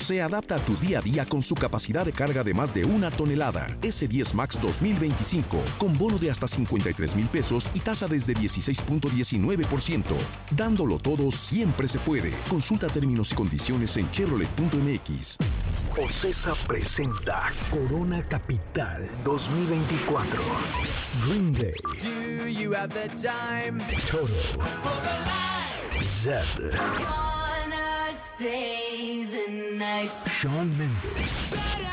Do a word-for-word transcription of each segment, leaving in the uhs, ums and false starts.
Se adapta a tu día a día con su capacidad de carga de más de una tonelada. S diez Max dos mil veinticinco, con bono de hasta cincuenta y tres mil pesos y tasa desde dieciséis punto diecinueve por ciento. Dándolo todo siempre se puede. Consulta términos y condiciones en Chevrolet punto M X. Ocesa presenta Corona Capital dos mil veinticuatro. Green Day. Do you have the time? Toto. Zed. Wanna stay the night. Shawn Mendes.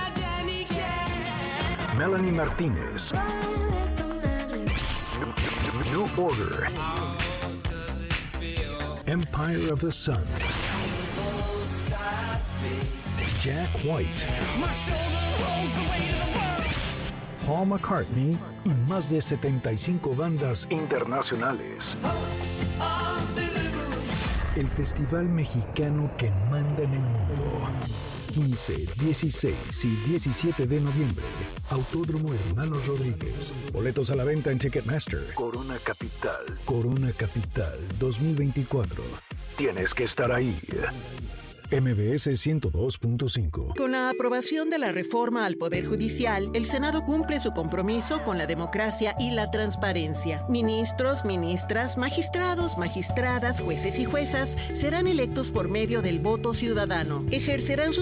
Melanie Martinez. New Order. Empire of the Sun. Jack White. Paul McCartney y más de setenta y cinco bandas internacionales. El festival mexicano que manda en el mundo. quince, dieciséis y diecisiete de noviembre. Autódromo Hermanos Rodríguez. Boletos a la venta en Ticketmaster. Corona Capital. Corona Capital dos mil veinticuatro. Tienes que estar ahí. M B S ciento dos punto cinco. Con la aprobación de la reforma al Poder Judicial, el Senado cumple su compromiso con la democracia y la transparencia. Ministros, ministras, magistrados, magistradas, jueces y juezas serán electos por medio del voto ciudadano. Ejercerán sus